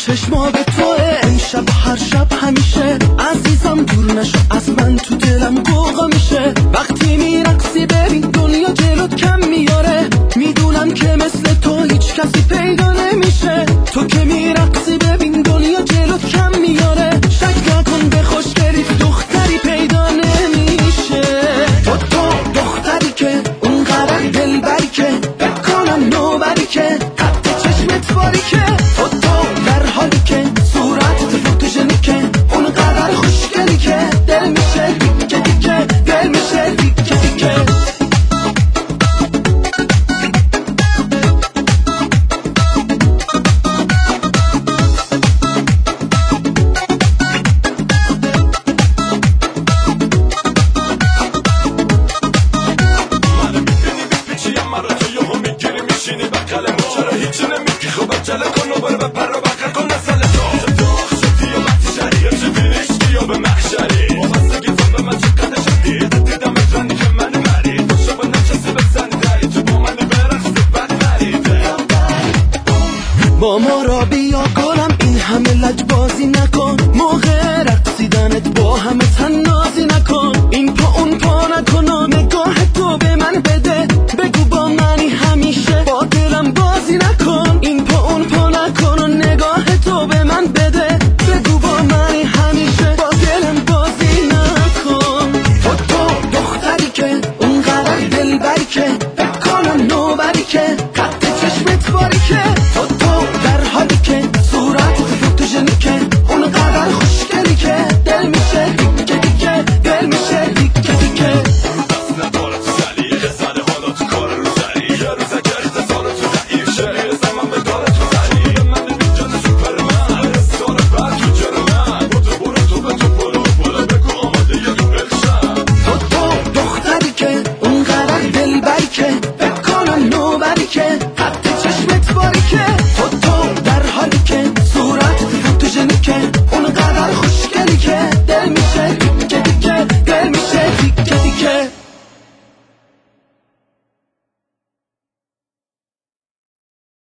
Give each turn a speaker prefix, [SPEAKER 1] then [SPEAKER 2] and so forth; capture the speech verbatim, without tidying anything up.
[SPEAKER 1] چشما به توه، امشب و هر شب همیشه. عزیزم دور نشو از من، تو دلم گوغا میشه. وقتی میرقصی ببین دنیا جلوت کم میاره. میدونم که مثل تو هیچ کسی پیدا نمیشه. تو که میرقصی ببین دنیا جلوت کم میاره. شک نکن به خوشگلی دختری پیدا نمیشه. تو تو دختری که اونقدر دلبری که بکنم نوبری که قد چشمت باری که تو تو در حالی که صورتت فوتوژنیکه اونقدر خوشگلی که دل میشه دیگه دیگه دل میشه دیگه دیگه. با ما را بیا گلم، این همه لجبازی نکن. موقع